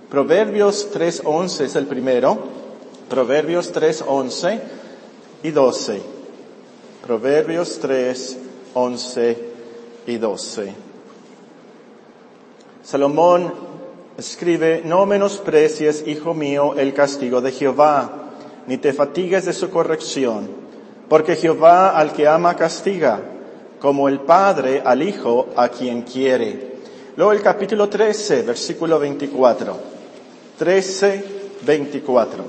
Proverbios 3:11 es el primero. Proverbios 3:11 y 12. Proverbios 3:11 y 12. Salomón escribe: no menosprecies, hijo mío, el castigo de Jehová, ni te fatigues de su corrección, porque Jehová al que ama castiga, como el padre al hijo a quien quiere. Luego el capítulo 13, versículo 24. 13:24.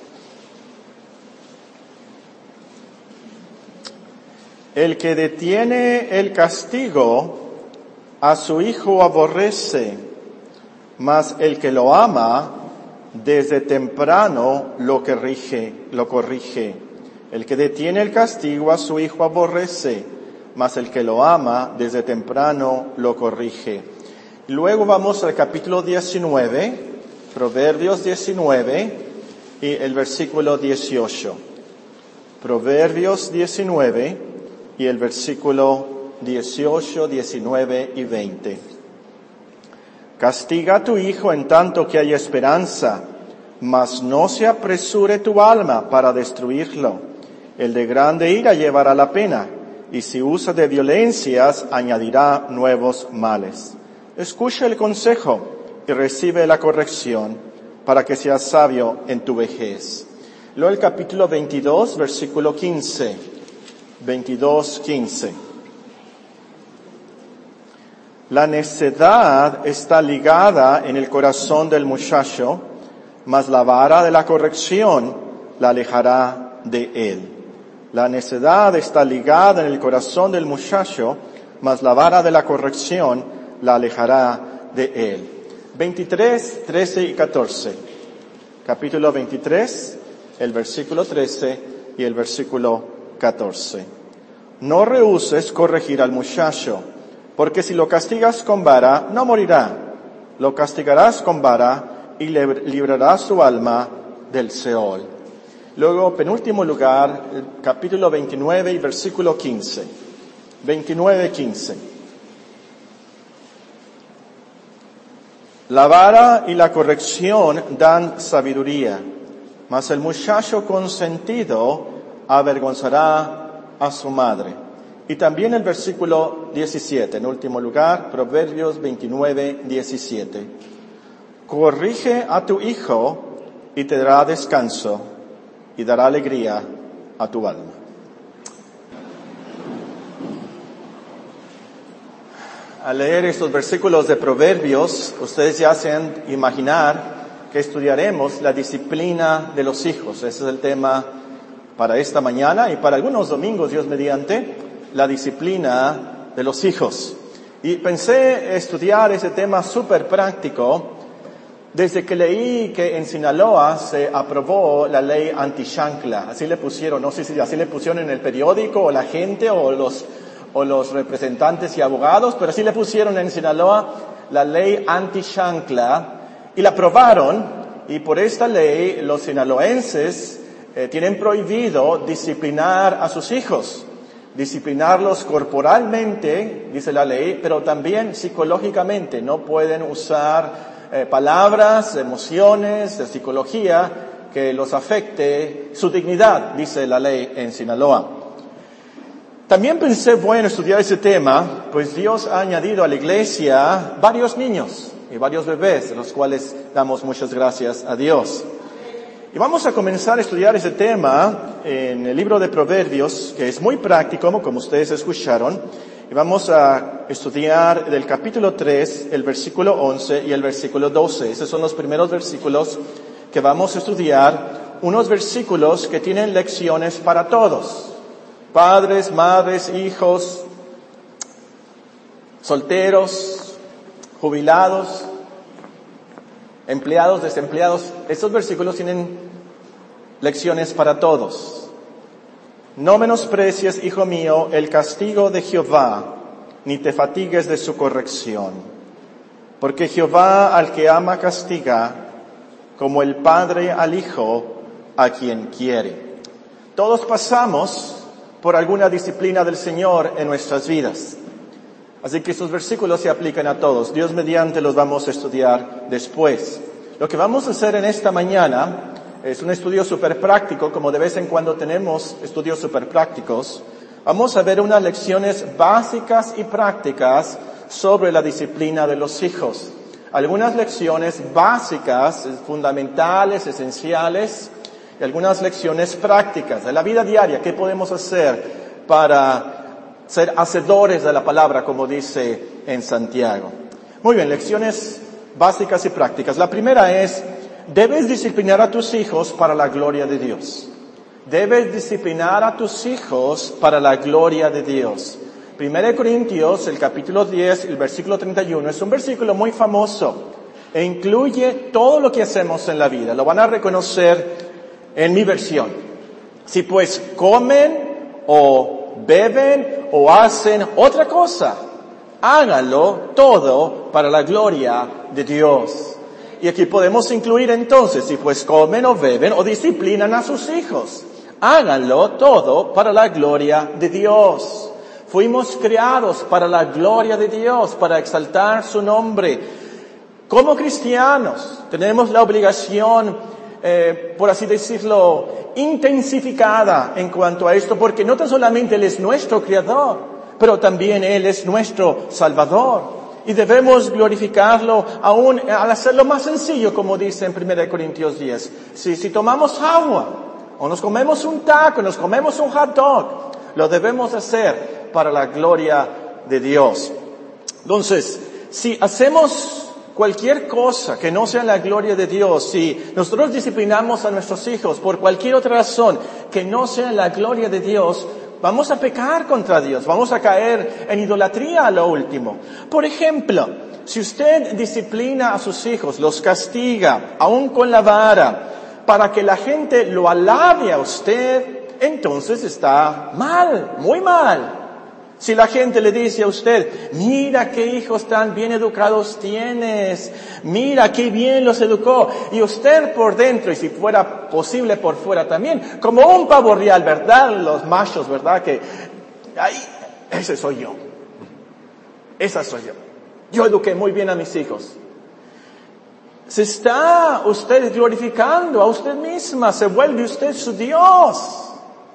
El que detiene el castigo a su hijo aborrece, mas el que lo ama desde temprano lo corrige. El que detiene el castigo a su hijo aborrece, mas el que lo ama desde temprano lo corrige. Luego vamos al capítulo 19, Proverbios 19 y el versículo 18. Proverbios 19 y el versículo 18, 19 y 20. Castiga a tu hijo en tanto que haya esperanza, mas no se apresure tu alma para destruirlo. El de grande ira llevará la pena, y si usa de violencias añadirá nuevos males. Escucha el consejo y recibe la corrección, para que seas sabio en tu vejez. Luego el capítulo 22, versículo 15. 22:15. La necedad está ligada en el corazón del muchacho, mas la vara de la corrección la alejará de él. La necedad está ligada en el corazón del muchacho, mas la vara de la corrección la alejará de él. 23, 13 y 14. Capítulo 23, el versículo 13 y el versículo 14. No rehuses corregir al muchacho, porque si lo castigas con vara, no morirá. Lo castigarás con vara y le librarás su alma del Seol. Luego, penúltimo lugar, el capítulo 29 y versículo 15. 29:15. La vara y la corrección dan sabiduría, mas el muchacho consentido avergonzará a su madre. Y también el versículo 17, en último lugar, Proverbios 29:17. Corrige a tu hijo y te dará descanso y dará alegría a tu alma. Al leer estos versículos de Proverbios, ustedes ya se han de imaginar que estudiaremos la disciplina de los hijos. Ese es el tema para esta mañana y para algunos domingos, Dios mediante, la disciplina de los hijos. Y pensé estudiar ese tema súper práctico desde que leí que en Sinaloa se aprobó la ley anti-chancla. Así le pusieron, no sé si así le pusieron en el periódico o la gente o los representantes y abogados, pero así le pusieron en Sinaloa la ley anti-chancla y la aprobaron, y por esta ley los sinaloenses tienen prohibido disciplinar a sus hijos, disciplinarlos corporalmente, dice la ley, pero también psicológicamente. No pueden usar palabras, emociones, de psicología que los afecte su dignidad, dice la ley en Sinaloa. También pensé, bueno, estudiar ese tema, pues Dios ha añadido a la iglesia varios niños y varios bebés, de los cuales damos muchas gracias a Dios. Y vamos a comenzar a estudiar ese tema en el libro de Proverbios, que es muy práctico, como ustedes escucharon. Y vamos a estudiar del capítulo 3, el versículo 11 y el versículo 12. Esos son los primeros versículos que vamos a estudiar. Unos versículos que tienen lecciones para todos. Padres, madres, hijos, solteros, jubilados, empleados, desempleados. Estos versículos tienen lecciones para todos. No menosprecies, hijo mío, el castigo de Jehová, ni te fatigues de su corrección. Porque Jehová al que ama castiga, como el padre al hijo a quien quiere. Todos pasamos por alguna disciplina del Señor en nuestras vidas. Así que estos versículos se aplican a todos. Dios mediante los vamos a estudiar después. Lo que vamos a hacer en esta mañana es un estudio súper práctico, como de vez en cuando tenemos estudios súper prácticos. Vamos a ver unas lecciones básicas y prácticas sobre la disciplina de los hijos. Algunas lecciones básicas, fundamentales, esenciales, y algunas lecciones prácticas de la vida diaria. ¿Qué podemos hacer para ser hacedores de la palabra, como dice en Santiago? Muy bien, lecciones básicas y prácticas. La primera es, debes disciplinar a tus hijos para la gloria de Dios. Debes disciplinar a tus hijos para la gloria de Dios. 1 Corintios, el capítulo 10, el versículo 31, es un versículo muy famoso e incluye todo lo que hacemos en la vida. Lo van a reconocer en mi versión. Si pues comen o beben o hacen otra cosa, háganlo todo para la gloria de Dios. Y aquí podemos incluir entonces, si pues comen o beben o disciplinan a sus hijos, háganlo todo para la gloria de Dios. Fuimos creados para la gloria de Dios, para exaltar su nombre. Como cristianos tenemos la obligación, por así decirlo, intensificada en cuanto a esto, porque no tan solamente Él es nuestro Creador, pero también Él es nuestro Salvador. Y debemos glorificarlo aún al hacerlo más sencillo, como dice en 1 Corintios 10. Si tomamos agua, o nos comemos un taco, nos comemos un hot dog, lo debemos hacer para la gloria de Dios. Entonces, si hacemos cualquier cosa que no sea la gloria de Dios, si nosotros disciplinamos a nuestros hijos por cualquier otra razón que no sea la gloria de Dios, vamos a pecar contra Dios, vamos a caer en idolatría a lo último. Por ejemplo, si usted disciplina a sus hijos, los castiga, aún con la vara, para que la gente lo alabe a usted, entonces está mal, muy mal. Si la gente le dice a usted, mira qué hijos tan bien educados tienes, mira qué bien los educó, y usted por dentro, y si fuera posible por fuera también, como un pavo real, ¿verdad? Los machos, ¿verdad? Que, ay, ese soy yo. Esa soy yo. Yo eduqué muy bien a mis hijos. Se está usted glorificando a usted misma, se vuelve usted su Dios.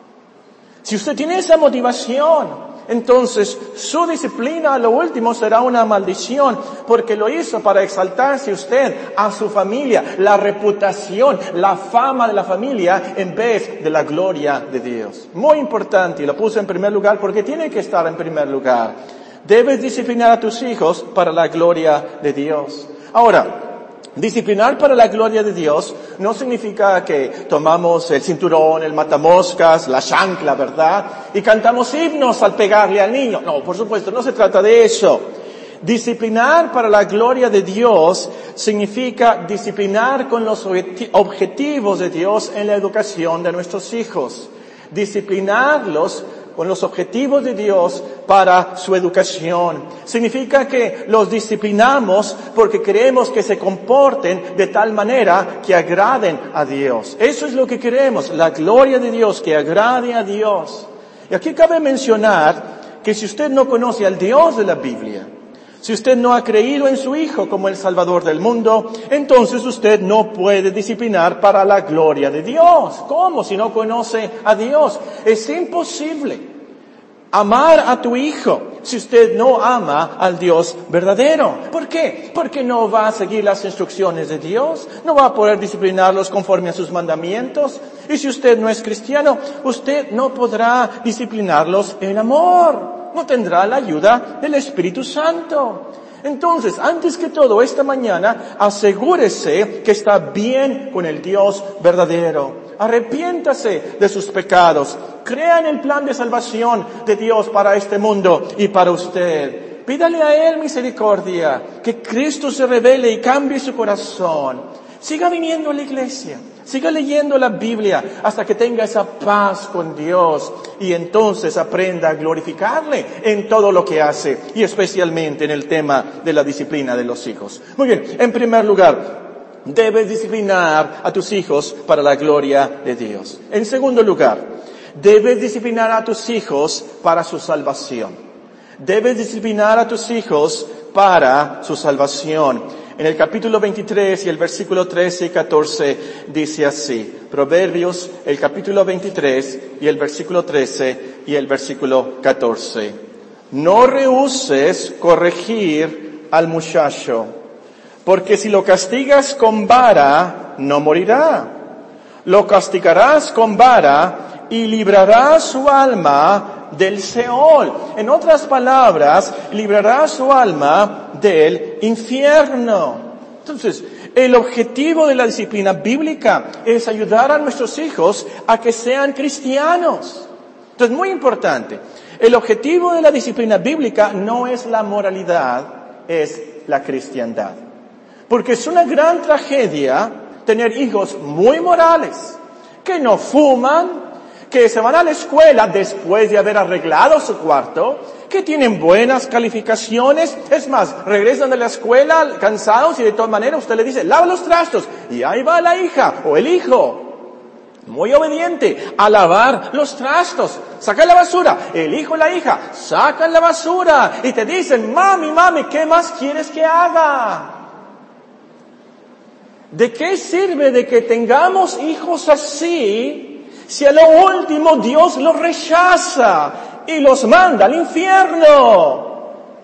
Si usted tiene esa motivación, entonces su disciplina a lo último será una maldición, porque lo hizo para exaltarse usted, a su familia, la reputación, la fama de la familia, en vez de la gloria de Dios. Muy importante, y lo puse en primer lugar porque tiene que estar en primer lugar. Debes disciplinar a tus hijos para la gloria de Dios. Ahora, disciplinar para la gloria de Dios no significa que tomamos el cinturón, el matamoscas, la chancla, ¿verdad? Y cantamos himnos al pegarle al niño. No, por supuesto, no se trata de eso. Disciplinar para la gloria de Dios significa disciplinar con los objetivos de Dios en la educación de nuestros hijos. Disciplinarlos con los objetivos de Dios para su educación. Significa que los disciplinamos porque queremos que se comporten de tal manera que agraden a Dios. Eso es lo que queremos, la gloria de Dios, que agrade a Dios. Y aquí cabe mencionar que si usted no conoce al Dios de la Biblia, si usted no ha creído en su Hijo como el Salvador del mundo, entonces usted no puede disciplinar para la gloria de Dios. ¿Cómo? Si no conoce a Dios. Es imposible amar a tu hijo si usted no ama al Dios verdadero. ¿Por qué? Porque no va a seguir las instrucciones de Dios, no va a poder disciplinarlos conforme a sus mandamientos. Y si usted no es cristiano, usted no podrá disciplinarlos en amor. No tendrá la ayuda del Espíritu Santo. Entonces, antes que todo, esta mañana, asegúrese que está bien con el Dios verdadero. Arrepiéntase de sus pecados. Crea en el plan de salvación de Dios para este mundo y para usted. Pídale a Él misericordia, que Cristo se revele y cambie su corazón. Siga viniendo a la iglesia, siga leyendo la Biblia hasta que tenga esa paz con Dios y entonces aprenda a glorificarle en todo lo que hace y especialmente en el tema de la disciplina de los hijos. Muy bien, en primer lugar, debes disciplinar a tus hijos para la gloria de Dios. En segundo lugar, debes disciplinar a tus hijos para su salvación. Debes disciplinar a tus hijos para su salvación. En el capítulo 23 y el versículo 13 y 14 dice así. Proverbios, el capítulo 23 y el versículo 13 y el versículo 14. No rehúses corregir al muchacho, porque si lo castigas con vara, no morirá. Lo castigarás con vara y librarás su alma del Seol. En otras palabras, librará su alma del infierno. Entonces, el objetivo de la disciplina bíblica es ayudar a nuestros hijos a que sean cristianos. Entonces, muy importante. El objetivo de la disciplina bíblica no es la moralidad, es la cristiandad. Porque es una gran tragedia tener hijos muy morales, que no fuman, que se van a la escuela después de haber arreglado su cuarto, que tienen buenas calificaciones, es más, regresan de la escuela cansados y de todas maneras usted le dice, lava los trastos, y ahí va la hija o el hijo, muy obediente, a lavar los trastos, saca la basura, el hijo y la hija sacan la basura y te dicen, mami, ¿qué más quieres que haga? ¿De qué sirve de que tengamos hijos así si a lo último Dios los rechaza y los manda al infierno?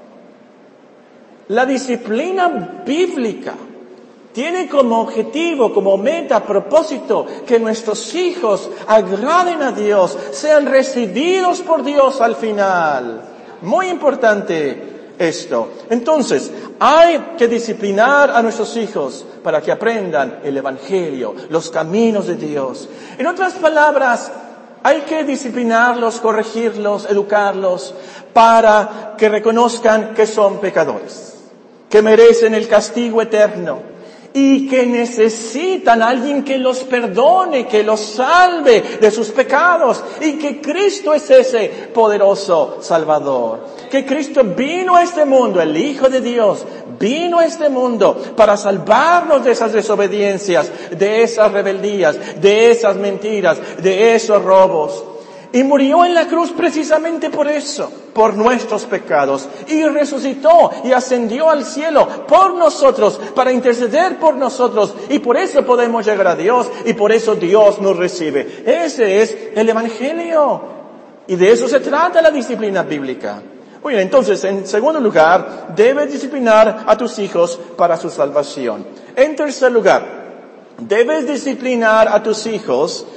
La disciplina bíblica tiene como objetivo, como meta, propósito, que nuestros hijos agraden a Dios, sean recibidos por Dios al final. Muy importante esto. Entonces, hay que disciplinar a nuestros hijos para que aprendan el Evangelio, los caminos de Dios. En otras palabras, hay que disciplinarlos, corregirlos, educarlos, para que reconozcan que son pecadores, que merecen el castigo eterno y que necesitan a alguien que los perdone, que los salve de sus pecados, y que Cristo es ese poderoso Salvador. Que Cristo vino a este mundo, el Hijo de Dios, vino a este mundo para salvarnos de esas desobediencias, de esas rebeldías, de esas mentiras, de esos robos. Y murió en la cruz precisamente por eso, por nuestros pecados. Y resucitó y ascendió al cielo por nosotros, para interceder por nosotros. Y por eso podemos llegar a Dios y por eso Dios nos recibe. Ese es el Evangelio. Y de eso se trata la disciplina bíblica. Muy bien, entonces, en segundo lugar, debes disciplinar a tus hijos para su salvación. En tercer lugar, debes disciplinar a tus hijos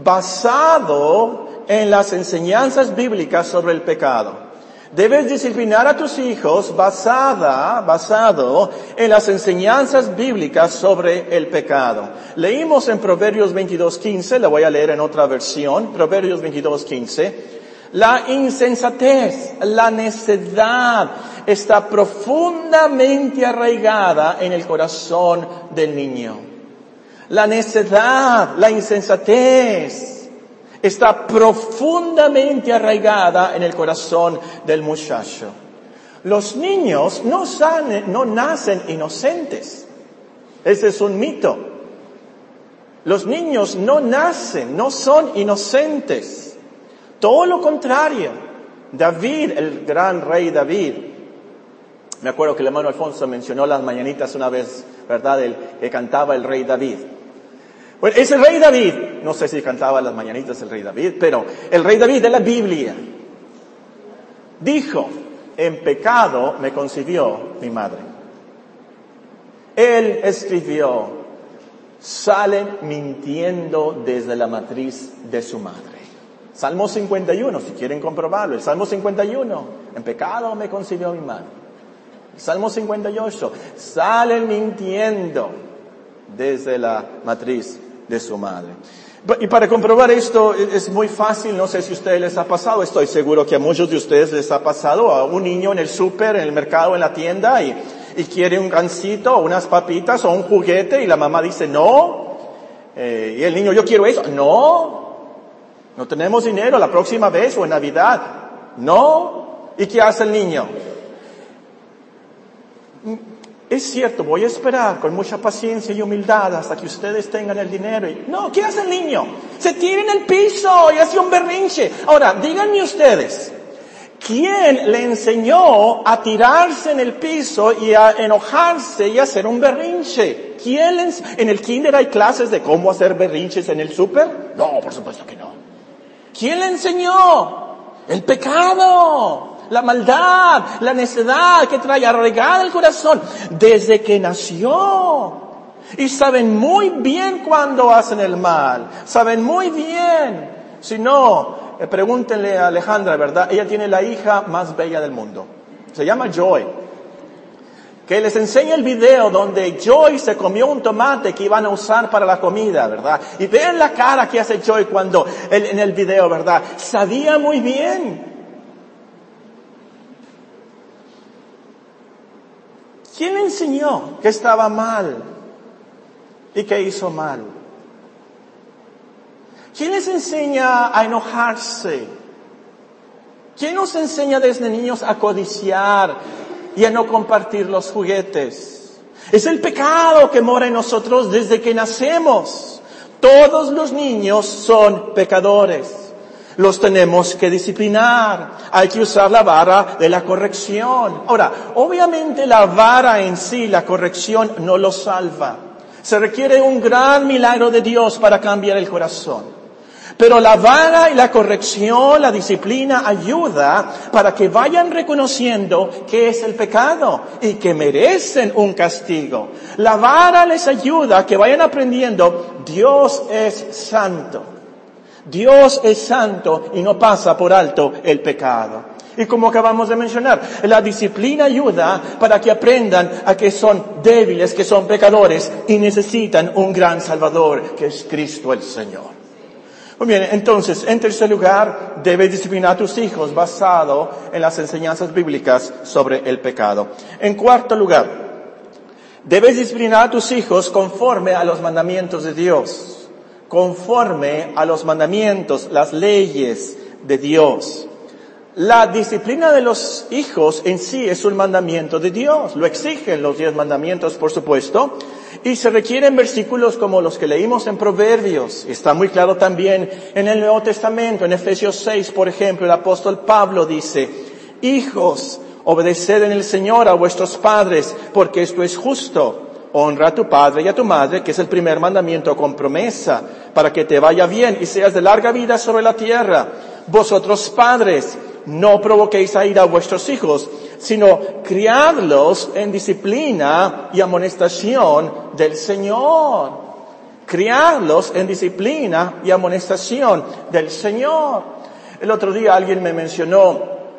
basado en las enseñanzas bíblicas sobre el pecado. Debes disciplinar a tus hijos basado en las enseñanzas bíblicas sobre el pecado. Leímos en Proverbios 22:15, la voy a leer en otra versión, Proverbios 22:15. La insensatez, la necedad está profundamente arraigada en el corazón del niño. La necedad, la insensatez está profundamente arraigada en el corazón del muchacho. Los niños no nacen inocentes. Ese es un mito. Los niños no son inocentes. Todo lo contrario. David, el gran rey David, me acuerdo que el hermano Alfonso mencionó las mañanitas una vez, ¿verdad? El que cantaba el rey David. Bueno, ese rey David, no sé si cantaba las mañanitas el rey David, pero el rey David de la Biblia dijo, en pecado me concibió mi madre. Él escribió, salen mintiendo desde la matriz de su madre. Salmo 51, si quieren comprobarlo, el Salmo 51, en pecado me concibió mi madre. El Salmo 58, salen mintiendo desde la matriz de su madre. Y para comprobar esto es muy fácil, no sé si a ustedes les ha pasado, estoy seguro que a muchos de ustedes les ha pasado, a un niño en el súper, en el mercado, en la tienda, y quiere un gansito, o unas papitas, o un juguete, y la mamá dice, no, y el niño, yo quiero eso, no tenemos dinero, la próxima vez, o en Navidad, no, ¿y qué hace el niño? Es cierto, voy a esperar con mucha paciencia y humildad hasta que ustedes tengan el dinero. No, ¿qué hace el niño? Se tira en el piso y hace un berrinche. Ahora, díganme ustedes, ¿Quién le enseñó a tirarse en el piso y a enojarse y a hacer un berrinche? ¿En el kinder hay clases de cómo hacer berrinches en el súper? No, por supuesto que no. ¿Quién le enseñó? El pecado, la maldad, la necedad que trae arraigada el corazón desde que nació. Y saben muy bien cuando hacen el mal. Saben muy bien. Si no, pregúntenle a Alejandra, ¿verdad? Ella tiene la hija más bella del mundo. Se llama Joy. Que les enseñe el video donde Joy se comió un tomate que iban a usar para la comida, ¿verdad? Y vean la cara que hace Joy cuando, en el video, ¿verdad? Sabía muy bien. ¿Quién le enseñó que estaba mal y que hizo mal? ¿Quién les enseña a enojarse? ¿Quién nos enseña desde niños a codiciar y a no compartir los juguetes? Es el pecado que mora en nosotros desde que nacemos. Todos los niños son pecadores. Los tenemos que disciplinar. Hay que usar la vara de la corrección. Ahora, obviamente la vara en sí, la corrección, no los salva. Se requiere un gran milagro de Dios para cambiar el corazón. Pero la vara y la corrección, la disciplina ayuda para que vayan reconociendo qué es el pecado y que merecen un castigo. La vara les ayuda a que vayan aprendiendo, Dios es santo. Dios es santo y no pasa por alto el pecado. Y como acabamos de mencionar, la disciplina ayuda para que aprendan a que son débiles, que son pecadores y necesitan un gran Salvador, que es Cristo el Señor. Muy bien, entonces, en tercer lugar, debes disciplinar a tus hijos basado en las enseñanzas bíblicas sobre el pecado. En cuarto lugar, debes disciplinar a tus hijos conforme a los mandamientos de Dios. Conforme a los mandamientos, las leyes de Dios. La disciplina de los hijos en sí es un mandamiento de Dios. Lo exigen los 10 mandamientos, por supuesto. Y se requieren versículos como los que leímos en Proverbios. Está muy claro también en el Nuevo Testamento. En Efesios 6, por ejemplo, el apóstol Pablo dice, hijos, obedeced en el Señor a vuestros padres, porque esto es justo. Honra a tu padre y a tu madre, que es el primer mandamiento con promesa, para que te vaya bien y seas de larga vida sobre la tierra. Vosotros padres, no provoquéis a ira a vuestros hijos, sino criadlos en disciplina y amonestación del Señor. Criadlos en disciplina y amonestación del Señor. El otro día alguien me mencionó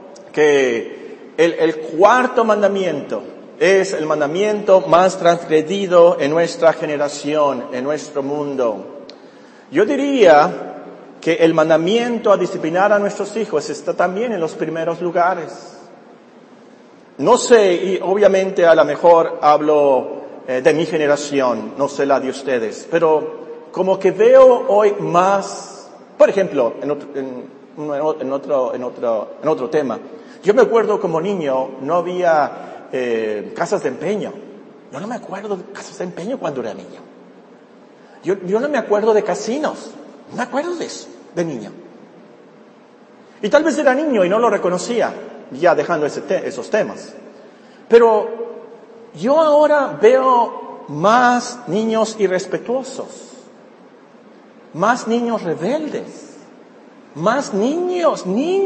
que el cuarto mandamiento es el mandamiento más transgredido en nuestra generación, en nuestro mundo. Yo diría que el mandamiento a disciplinar a nuestros hijos está también en los primeros lugares. No sé, y obviamente a lo mejor hablo de mi generación, no sé la de ustedes, pero como que veo hoy más, por ejemplo, en otro tema. Yo me acuerdo como niño, no había casas de empeño. Yo no me acuerdo de casas de empeño cuando era niño. Yo no me acuerdo de casinos. No me acuerdo de eso, de niño. Y tal vez era niño y no lo reconocía, ya dejando esos temas. Pero yo ahora veo más niños irrespetuosos, más niños rebeldes, más niños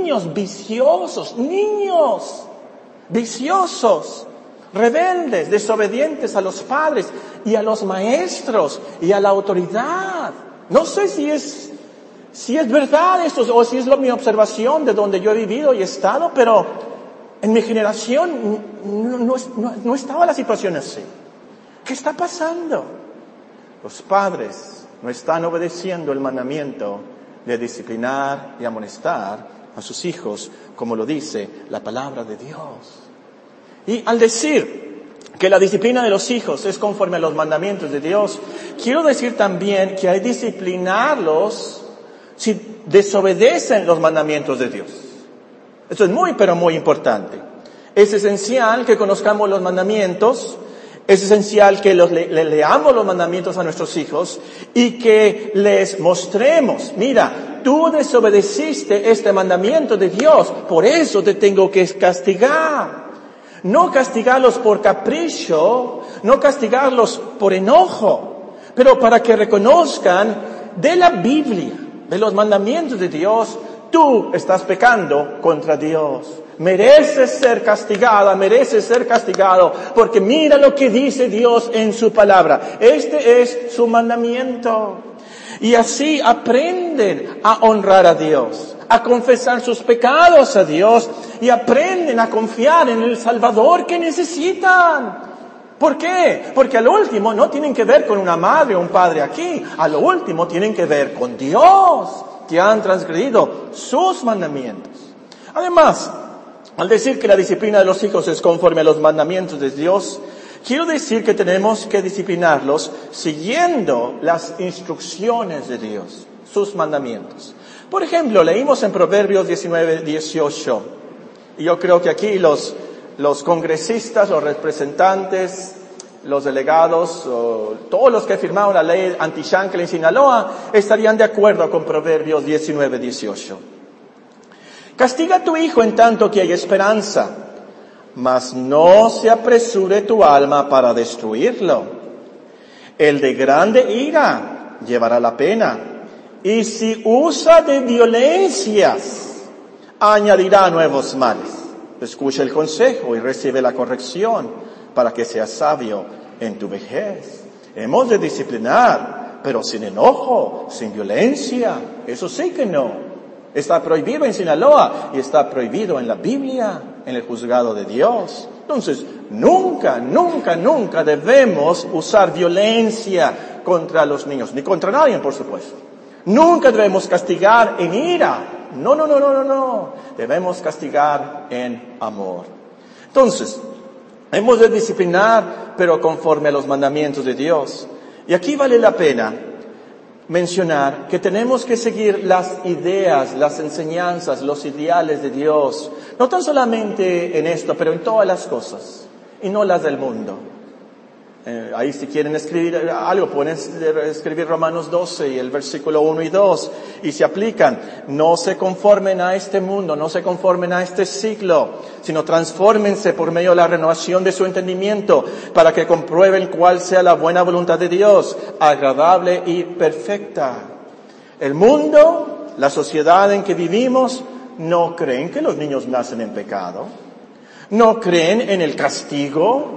viciosos, rebeldes, desobedientes a los padres y a los maestros y a la autoridad. No sé si es verdad esto o si es mi observación de donde yo he vivido y estado, pero en mi generación no estaba la situación así. ¿Qué está pasando? Los padres no están obedeciendo el mandamiento de disciplinar y amonestar a sus hijos, como lo dice la palabra de Dios. Y al decir que la disciplina de los hijos es conforme a los mandamientos de Dios, quiero decir también que hay que disciplinarlos si desobedecen los mandamientos de Dios. Esto es muy, pero muy importante. Es esencial que conozcamos los mandamientos Es esencial que le leamos los mandamientos a nuestros hijos y que les mostremos, mira, tú desobedeciste este mandamiento de Dios, por eso te tengo que castigar. No castigarlos por capricho, no castigarlos por enojo, pero para que reconozcan de la Biblia, de los mandamientos de Dios, tú estás pecando contra Dios. Mereces ser castigada, mereces ser castigado, porque mira lo que dice Dios en su palabra. Este es su mandamiento. Y así aprenden a honrar a Dios, a confesar sus pecados a Dios y aprenden a confiar en el Salvador que necesitan. ¿Por qué? Porque al último no tienen que ver con una madre o un padre aquí, a lo último tienen que ver con Dios, que han transgredido sus mandamientos. Además, al decir que la disciplina de los hijos es conforme a los mandamientos de Dios, quiero decir que tenemos que disciplinarlos siguiendo las instrucciones de Dios, sus mandamientos. Por ejemplo, leímos en Proverbios 19:18, y yo creo que aquí los congresistas, los representantes, los delegados, todos los que firmaron la ley anti-Shanklin en Sinaloa, estarían de acuerdo con Proverbios 19:18. Castiga a tu hijo en tanto que hay esperanza, mas no se apresure tu alma para destruirlo. El de grande ira llevará la pena, y si usa de violencias, añadirá nuevos males. Escucha el consejo y recibe la corrección para que seas sabio en tu vejez. Hemos de disciplinar, pero sin enojo, sin violencia. Eso sí que no. Está prohibido en Sinaloa y está prohibido en la Biblia, en el juzgado de Dios. Entonces, nunca debemos usar violencia contra los niños, ni contra nadie, por supuesto. Nunca debemos castigar en ira. No. Debemos castigar en amor. Entonces, hemos de disciplinar, pero conforme a los mandamientos de Dios. Y aquí vale la pena mencionar que tenemos que seguir las ideas, las enseñanzas, los ideales de Dios, no tan solamente en esto, pero en todas las cosas, y no las del mundo. Ahí si quieren escribir algo, pueden escribir Romanos 12 y el versículo 1 y 2, y se aplican. No se conformen a este mundo, no se conformen a este siglo, sino transfórmense por medio de la renovación de su entendimiento, para que comprueben cuál sea la buena voluntad de Dios, agradable y perfecta. El mundo, la sociedad en que vivimos, no creen que los niños nacen en pecado, no creen en el castigo.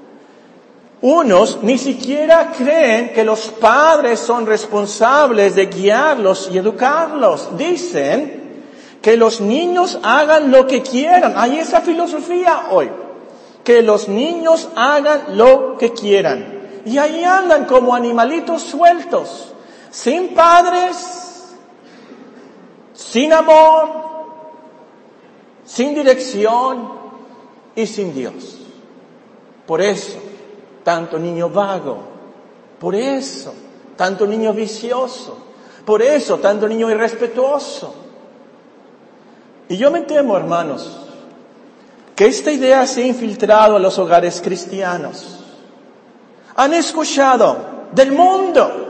Unos ni siquiera creen que los padres son responsables de guiarlos y educarlos. Dicen que los niños hagan lo que quieran. Hay esa filosofía hoy. Que los niños hagan lo que quieran. Y ahí andan como animalitos sueltos. Sin padres, sin amor, sin dirección y sin Dios. Por eso, tanto niño vago, por eso, tanto niño vicioso, por eso, tanto niño irrespetuoso. Y yo me temo, hermanos, que esta idea se ha infiltrado a los hogares cristianos. Han escuchado del mundo.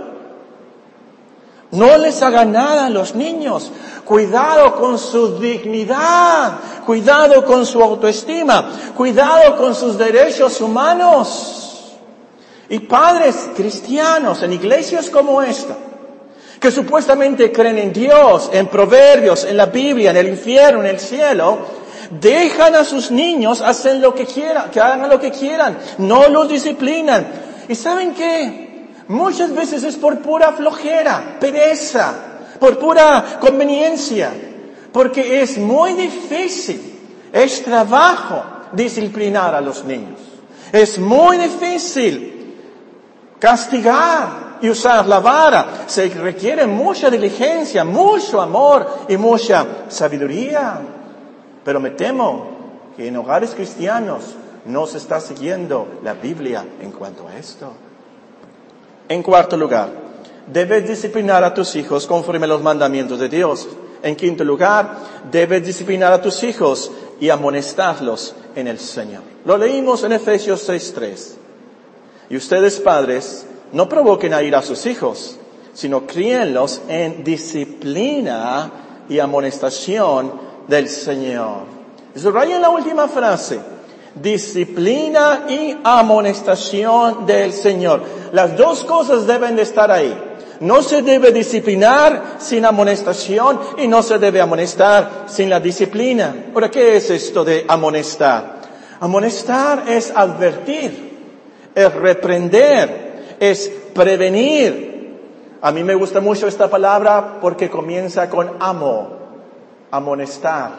No les haga nada a los niños. Cuidado con su dignidad, cuidado con su autoestima, cuidado con sus derechos humanos. Y padres cristianos en iglesias como esta, que supuestamente creen en Dios, en proverbios, en la Biblia, en el infierno, en el cielo, dejan a sus niños hacer lo que quieran, que hagan lo que quieran, no los disciplinan. ¿Y saben qué? Muchas veces es por pura flojera, pereza, por pura conveniencia, porque es muy difícil, es trabajo disciplinar a los niños. Es muy difícil castigar y usar la vara. Se requiere mucha diligencia, mucho amor y mucha sabiduría. Pero me temo que en hogares cristianos no se está siguiendo la Biblia en cuanto a esto. En cuarto lugar, debes disciplinar a tus hijos conforme a los mandamientos de Dios. En quinto lugar, debes disciplinar a tus hijos y amonestarlos en el Señor. Lo leímos en Efesios 6:3. Y ustedes, padres, no provoquen a ira a sus hijos, sino críenlos en disciplina y amonestación del Señor. Subrayen la última frase. Disciplina y amonestación del Señor. Las dos cosas deben de estar ahí. No se debe disciplinar sin amonestación y no se debe amonestar sin la disciplina. ¿Ahora qué es esto de amonestar? Amonestar es advertir, es reprender, es prevenir. A mí me gusta mucho esta palabra porque comienza con amo, amonestar.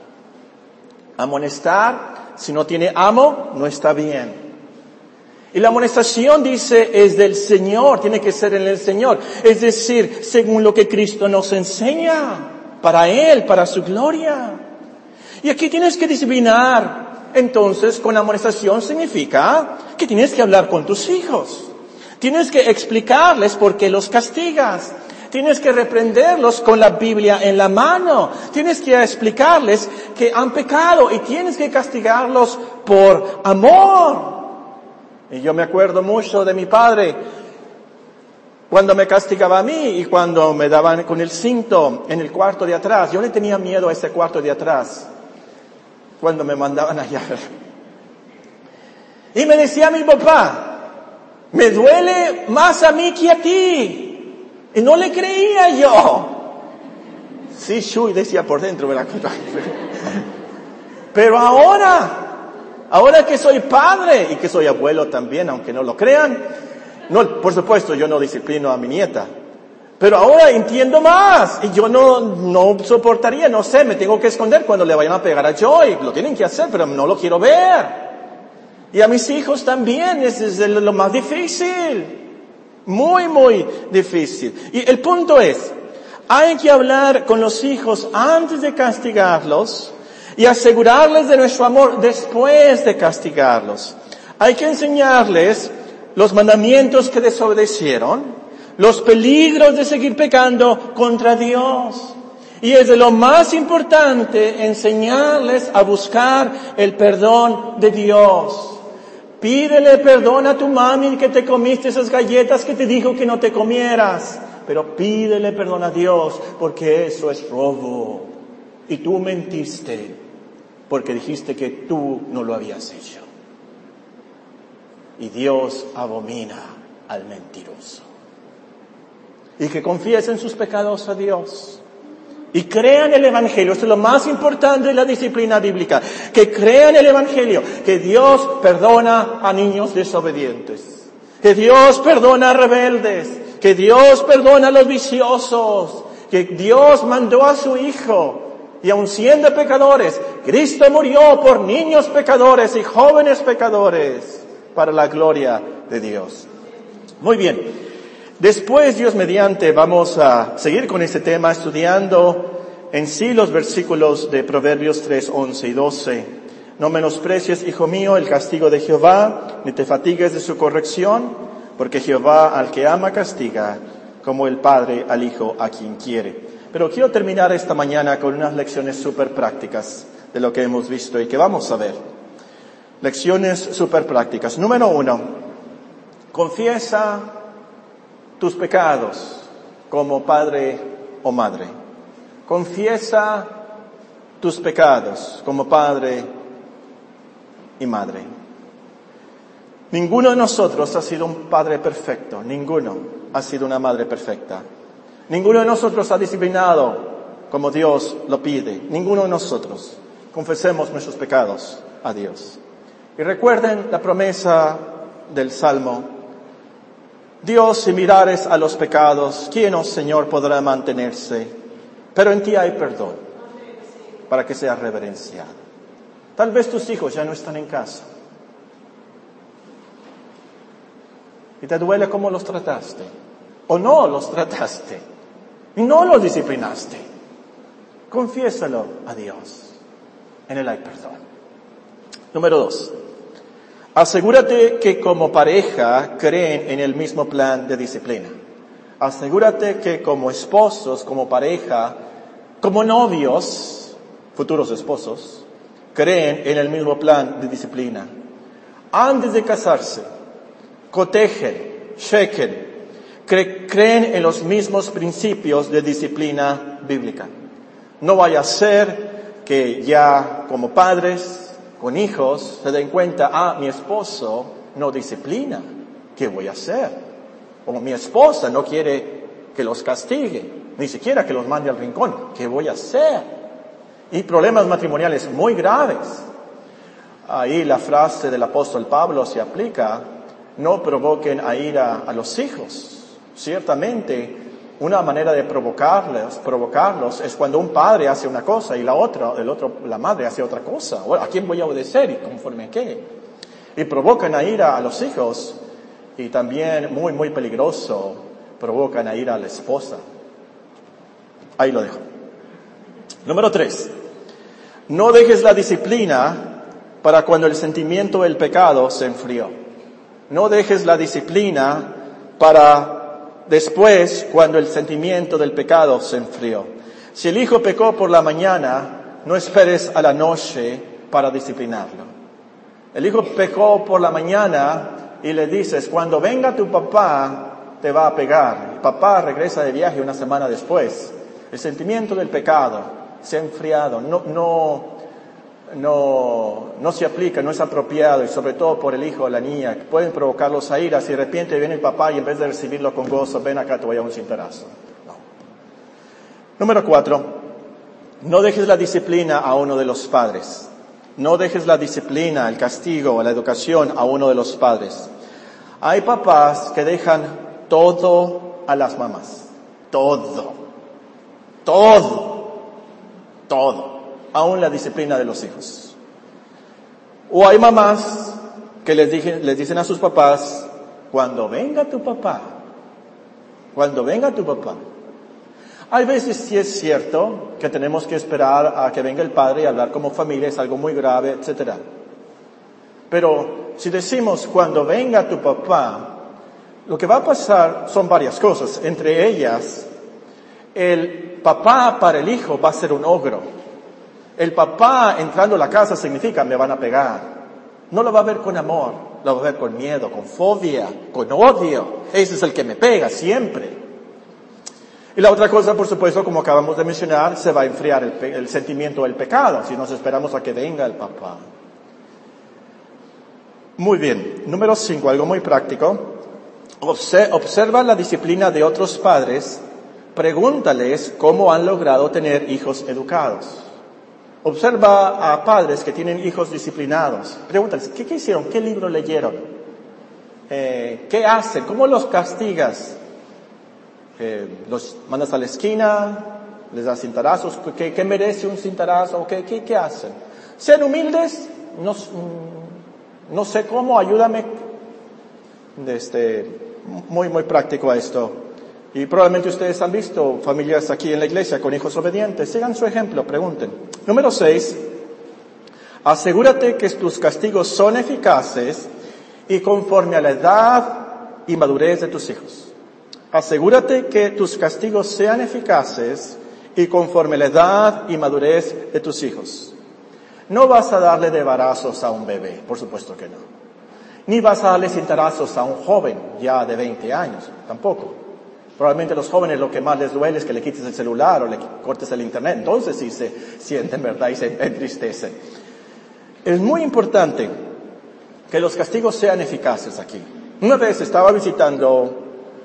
Amonestar, si no tiene amo, no está bien. Y la amonestación, dice, es del Señor, tiene que ser en el Señor. Es decir, según lo que Cristo nos enseña, para Él, para su gloria. Y aquí tienes que disciplinar. Entonces, con amonestación significa que tienes que hablar con tus hijos. Tienes que explicarles por qué los castigas. Tienes que reprenderlos con la Biblia en la mano. Tienes que explicarles que han pecado y tienes que castigarlos por amor. Y yo me acuerdo mucho de mi padre cuando me castigaba a mí y cuando me daban con el cinto en el cuarto de atrás. Yo le tenía miedo a ese cuarto de atrás cuando me mandaban allá. Y me decía mi papá, me duele más a mí que a ti. Y no le creía yo. Sí, Shui decía por dentro, ¿verdad? Pero ahora que soy padre y que soy abuelo también, aunque no lo crean, no, por supuesto yo no disciplino a mi nieta, pero ahora entiendo más y yo no soportaría, no sé, me tengo que esconder cuando le vayan a pegar a Joy, lo tienen que hacer, pero no lo quiero ver. Y a mis hijos también, es lo más difícil. Muy, muy difícil. Y el punto es, hay que hablar con los hijos antes de castigarlos y asegurarles de nuestro amor después de castigarlos. Hay que enseñarles los mandamientos que desobedecieron, los peligros de seguir pecando contra Dios. Y es de lo más importante enseñarles a buscar el perdón de Dios. Pídele perdón a tu mami que te comiste esas galletas que te dijo que no te comieras. Pero pídele perdón a Dios porque eso es robo. Y tú mentiste porque dijiste que tú no lo habías hecho. Y Dios abomina al mentiroso. Y que confiesen sus pecados a Dios. Y crean el Evangelio. Esto es lo más importante de la disciplina bíblica. Que crean el Evangelio. Que Dios perdona a niños desobedientes. Que Dios perdona a rebeldes. Que Dios perdona a los viciosos. Que Dios mandó a su Hijo. Y aun siendo pecadores, Cristo murió por niños pecadores y jóvenes pecadores. Para la gloria de Dios. Muy bien. Después, Dios mediante, vamos a seguir con este tema estudiando en sí los versículos de Proverbios 3, 11 y 12. No menosprecies, hijo mío, el castigo de Jehová, ni te fatigues de su corrección, porque Jehová al que ama castiga, como el padre al hijo a quien quiere. Pero quiero terminar esta mañana con unas lecciones súper prácticas de lo que hemos visto y que vamos a ver. Lecciones súper prácticas. Número 1. Confiesa tus pecados como padre o madre. Confiesa tus pecados como padre y madre. Ninguno de nosotros ha sido un padre perfecto. Ninguno ha sido una madre perfecta. Ninguno de nosotros ha disciplinado como Dios lo pide. Ninguno de nosotros. Confesemos nuestros pecados a Dios. Y recuerden la promesa del Salmo. Dios, si mirares a los pecados, ¿quién, oh Señor, podrá mantenerse? Pero en ti hay perdón, para que seas reverenciado. Tal vez tus hijos ya no están en casa. Y te duele cómo los trataste, o no los trataste, y no los disciplinaste. Confiésalo a Dios. En Él hay perdón. Número 2. Asegúrate que como pareja creen en el mismo plan de disciplina. Asegúrate que como esposos, como pareja, como novios, futuros esposos, creen en el mismo plan de disciplina. Antes de casarse, cotegen, chequen, creen en los mismos principios de disciplina bíblica. No vaya a ser que ya como padres, con hijos, se den cuenta, mi esposo no disciplina, ¿qué voy a hacer? O mi esposa no quiere que los castigue, ni siquiera que los mande al rincón, ¿qué voy a hacer? Y problemas matrimoniales muy graves. Ahí la frase del apóstol Pablo se aplica, no provoquen a ira a los hijos. Ciertamente, una manera de provocarlos es cuando un padre hace una cosa y la madre hace otra cosa. Bueno, ¿a quién voy a obedecer y conforme a qué? Y provocan a ira a los hijos y también, muy, muy peligroso, provocan a ira a la esposa. Ahí lo dejo. Número 3. No dejes la disciplina para cuando el sentimiento del pecado se enfrió. No dejes la disciplina para después, cuando el sentimiento del pecado se enfrió. Si el hijo pecó por la mañana, no esperes a la noche para disciplinarlo. El hijo pecó por la mañana y le dices, cuando venga tu papá, te va a pegar. El papá regresa de viaje una semana después. El sentimiento del pecado se ha enfriado, no se aplica, no es apropiado, y sobre todo por el hijo o la niña, que pueden provocarlos a ira. Si de repente viene el papá y en vez de recibirlo con gozo, ven acá, te voy a dar un cintarazo. No. Número 4, no dejes la disciplina a uno de los padres. No dejes la disciplina, el castigo, la educación a uno de los padres. Hay papás que dejan todo a las mamás. Todo. Aún la disciplina de los hijos. O hay mamás que les dicen a sus papás, cuando venga tu papá. Hay veces sí es cierto que tenemos que esperar a que venga el padre y hablar como familia, es algo muy grave, etc. Pero si decimos cuando venga tu papá, lo que va a pasar son varias cosas. Entre ellas, el papá para el hijo va a ser un ogro. El papá entrando a la casa significa me van a pegar. No lo va a ver con amor, lo va a ver con miedo, con fobia, con odio. Ese es el que me pega siempre. Y la otra cosa, por supuesto, como acabamos de mencionar, se va a enfriar el sentimiento del pecado si nos esperamos a que venga el papá. Muy bien. Número 5, algo muy práctico. Observa la disciplina de otros padres. Pregúntales cómo han logrado tener hijos educados. Observa a padres que tienen hijos disciplinados. Pregúntales, ¿qué hicieron? ¿Qué libro leyeron? ¿Qué hacen? ¿Cómo los castigas? ¿Los mandas a la esquina? ¿Les das cintarazos? ¿Qué merece un cintarazo? ¿Qué hacen? Sean humildes. No sé cómo, ayúdame. Muy, muy práctico a esto. Y probablemente ustedes han visto familias aquí en la iglesia con hijos obedientes. Sigan su ejemplo, pregunten. Número 6. Asegúrate que tus castigos son eficaces y conforme a la edad y madurez de tus hijos. Asegúrate que tus castigos sean eficaces y conforme a la edad y madurez de tus hijos. No vas a darle de varazos a un bebé, por supuesto que no. Ni vas a darle cintarazos a un joven ya de 20 años, tampoco. Probablemente a los jóvenes lo que más les duele es que le quites el celular o le cortes el internet. Entonces sí se sienten, ¿verdad? Y se entristecen. Es muy importante que los castigos sean eficaces aquí. Una vez estaba visitando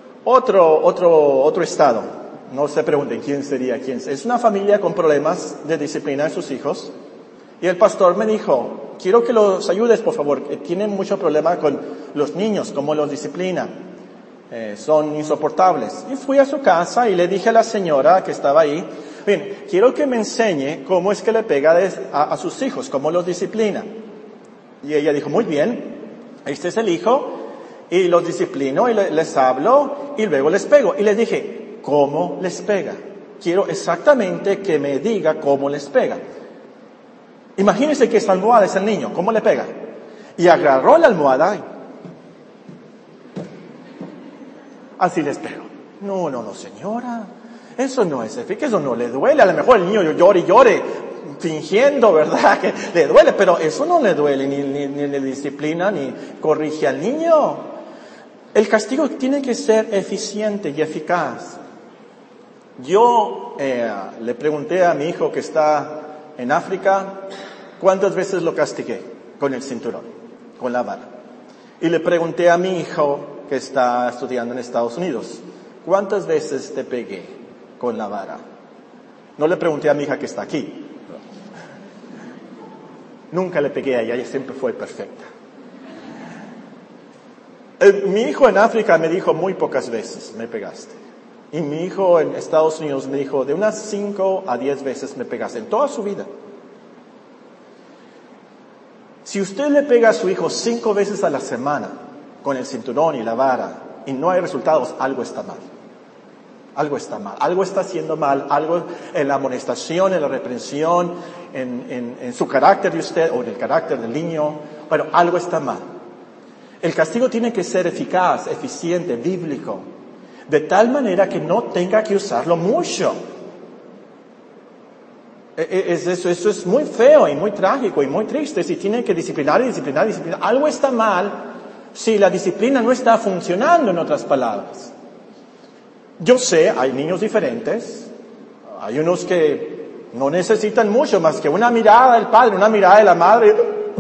otro estado. No se pregunten quién sería quién. Es una familia con problemas de disciplina de sus hijos. Y el pastor me dijo, quiero que los ayudes, por favor. Tienen mucho problema con los niños, cómo los disciplina. Son insoportables. Y fui a su casa y le dije a la señora que estaba ahí, bien, quiero que me enseñe cómo es que le pega a sus hijos, cómo los disciplina. Y ella dijo, muy bien, este es el hijo, y los disciplino y les hablo y luego les pego. Y le dije, ¿cómo les pega? Quiero exactamente que me diga cómo les pega. Imagínense que esta almohada es el niño, ¿cómo le pega? Y agarró la almohada y así les pego. No, señora. Eso no es eficaz, eso no le duele. A lo mejor el niño llore, fingiendo, ¿verdad? Que le duele, pero eso no le duele, ni le disciplina, ni corrige al niño. El castigo tiene que ser eficiente y eficaz. Yo le pregunté a mi hijo que está en África, ¿cuántas veces lo castigué? Con el cinturón, con la vara. Y le pregunté a mi hijo que está estudiando en Estados Unidos, ¿cuántas veces te pegué con la vara? No le pregunté a mi hija que está aquí. Nunca le pegué a ella siempre fue perfecta. Mi hijo en África me dijo muy pocas veces me pegaste. Y mi hijo en Estados Unidos me dijo de unas 5 a 10 veces me pegaste en toda su vida. Si usted le pega a su hijo 5 veces a la semana con el cinturón y la vara y no hay resultados, algo está mal. Algo está mal. Algo está haciendo mal. Algo en la amonestación, en la reprensión, en su carácter de usted o en el carácter del niño. Bueno, algo está mal. El castigo tiene que ser eficaz, eficiente, bíblico, de tal manera que no tenga que usarlo mucho. Eso es muy feo y muy trágico y muy triste si tienen que disciplinar. Algo está mal si la disciplina no está funcionando, en otras palabras. Yo sé, hay niños diferentes, hay unos que no necesitan mucho más que una mirada del padre, una mirada de la madre,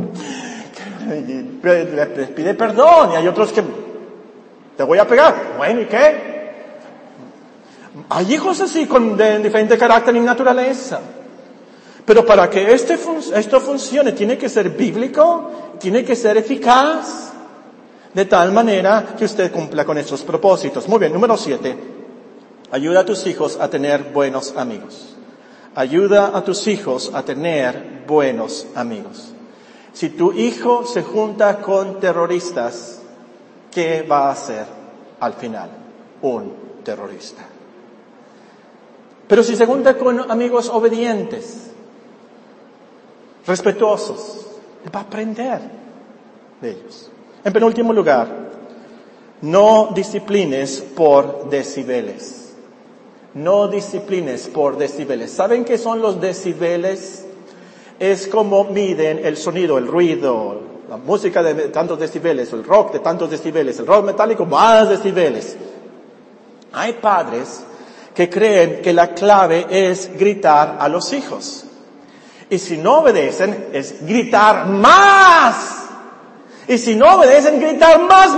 le pide perdón, y hay otros que te voy a pegar. Bueno, ¿y qué? Hay hijos así de diferente carácter y naturaleza. Pero para que esto funcione, tiene que ser bíblico, tiene que ser eficaz, de tal manera que usted cumpla con estos propósitos. Muy bien, número 7. Ayuda a tus hijos a tener buenos amigos. Ayuda a tus hijos a tener buenos amigos. Si tu hijo se junta con terroristas, ¿qué va a hacer al final? Un terrorista. Pero si se junta con amigos obedientes, respetuosos, va a aprender de ellos. En penúltimo lugar, no disciplines por decibeles. No disciplines por decibeles. ¿Saben qué son los decibeles? Es como miden el sonido, el ruido, la música de tantos decibeles, el rock de tantos decibeles, el rock metálico más decibeles. Hay padres que creen que la clave es gritar a los hijos. Y si no obedecen, es gritar más. Y si no obedecen, gritar más.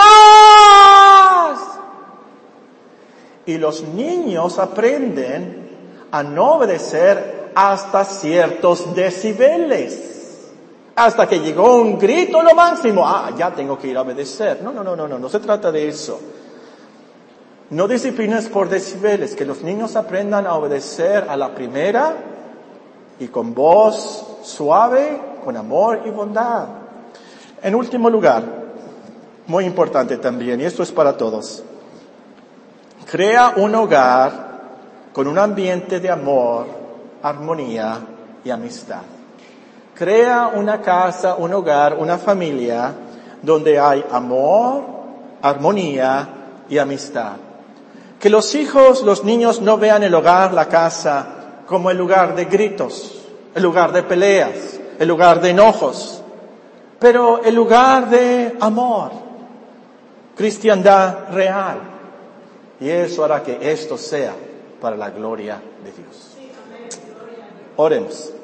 Y los niños aprenden a no obedecer hasta ciertos decibeles. Hasta que llegó un grito lo máximo. Ya tengo que ir a obedecer. No se trata de eso. No disciplines por decibeles. Que los niños aprendan a obedecer a la primera y con voz suave, con amor y bondad. En último lugar, muy importante también, y esto es para todos, crea un hogar con un ambiente de amor, armonía y amistad. Crea una casa, un hogar, una familia donde hay amor, armonía y amistad. Que los hijos, los niños no vean el hogar, la casa, como el lugar de gritos, el lugar de peleas, el lugar de enojos, pero el lugar de amor, cristiandad real. Y eso hará que esto sea para la gloria de Dios. Oremos.